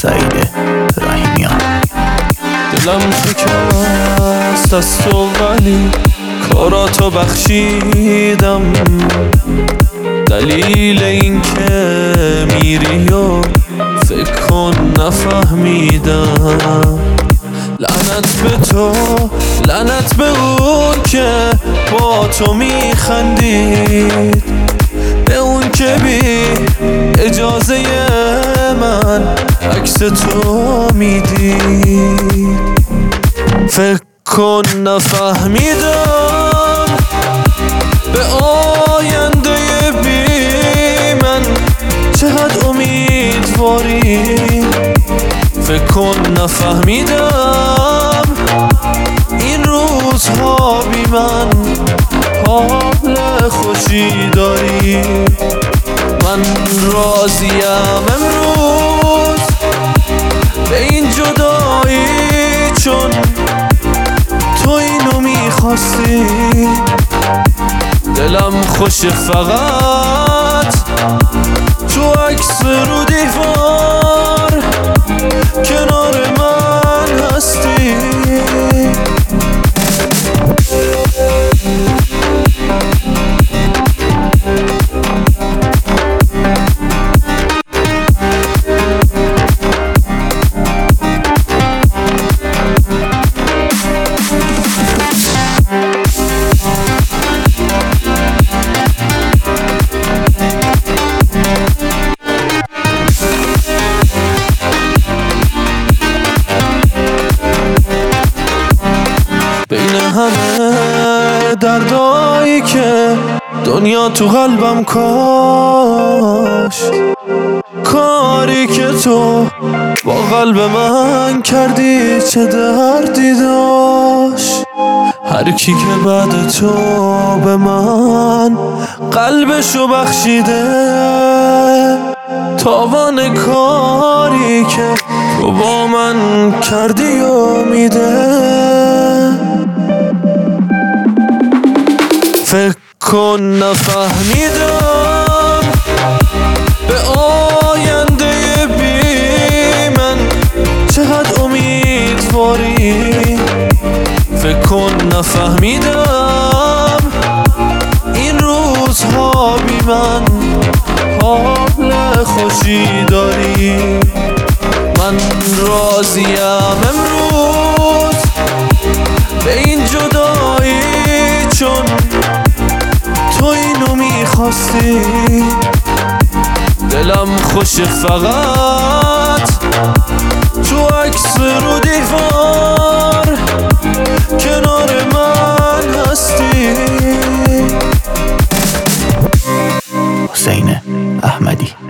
سعید رحیمیان. دلم شکست از تو ولی کاراتو بخشیدم، دلیل این که میری و فکر کن نفهمیدم. لعنت به تو، لعنت به اون که با تو میخندید، به اون که بی اجازه من عکس تو میدید. فکر کن نفهمیدم به آینده بی من چقدر امیدواری. فکر کن نفهمیدم این روزها بی من حال خوشی داری. من راضیم امروز به این جدایی، چون تو اینو میخواستی. دلم خوش فقط تو عکس رو دیوار کنار من هستی. بین همه دردایی که دنیا تو قلبم کاش، کاری که تو با قلب من کردی چه دردی داشت. هر کی که بعد تو به من قلبشو بخشیده، تاوان کاری که تو با من کردی و میده. فکر کن نفهمیدم به آینده بی من چقدر امیدواری. فکر کن نفهمیدم این روزها بی من حال خوشی داری. من راضیم امروز به این جدایی، چون تو اینو میخواستی. دلم خوش فقط تو عکس رو دیوار کنار من هستی. حسین احمدی.